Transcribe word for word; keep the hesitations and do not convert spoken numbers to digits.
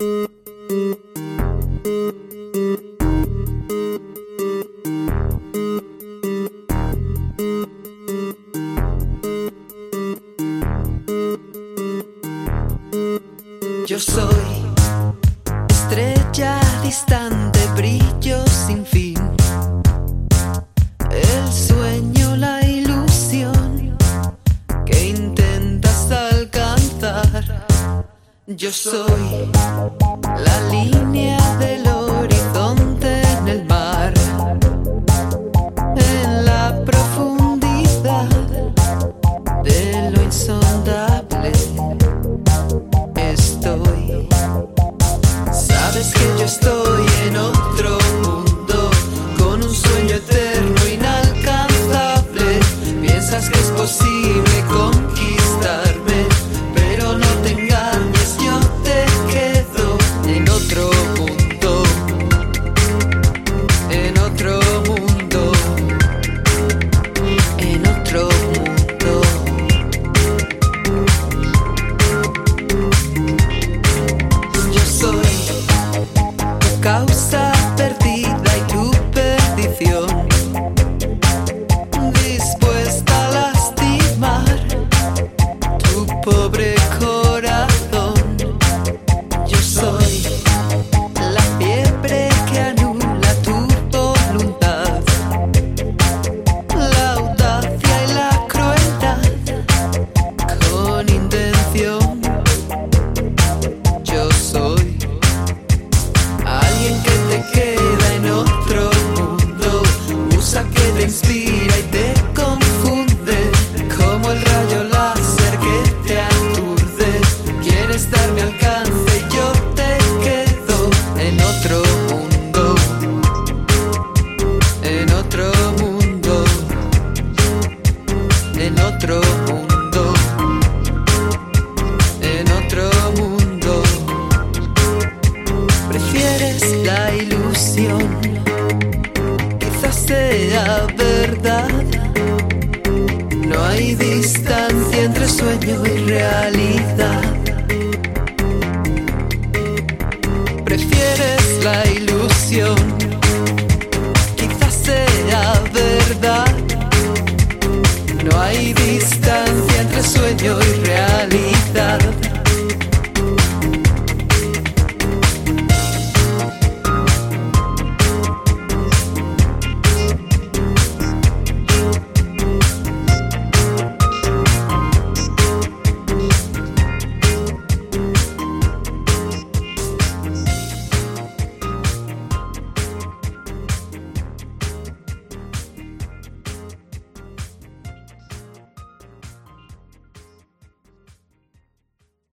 Yo soy estrella distante, brillo sin fin, el sueño, la ilusión que intentas alcanzar. Yo soy la línea del horizonte en el mar, en la profundidad de lo insondable. Estoy, sabes que yo estoy en otro mundo, con un sueño eterno, inalcanzable. Piensas que es posible conquistarme, pero no te engañes, yo te quedo en otro mundo, en otro mundo, en otro mundo. Yo soy tu causa perdida y tu perdición, dispuesta a lastimar tu pobre corazón. Yo soy la fiebre que anula tu voluntad, la audacia y la crueldad con intención. Yo soy alguien que te queda en otro mundo, usa que te inspira y te confunde, como el rayo láser que te aturde. Quieres darme alcance y yo te quedo en otro mundo, en otro mundo, en otro mundo, en otro mundo. Prefieres la ilusión, quizás sea verdad. No hay distancia entre sueño y realidad. Prefieres la ilusión, quizás sea verdad. No hay distancia entre sueño y realidad.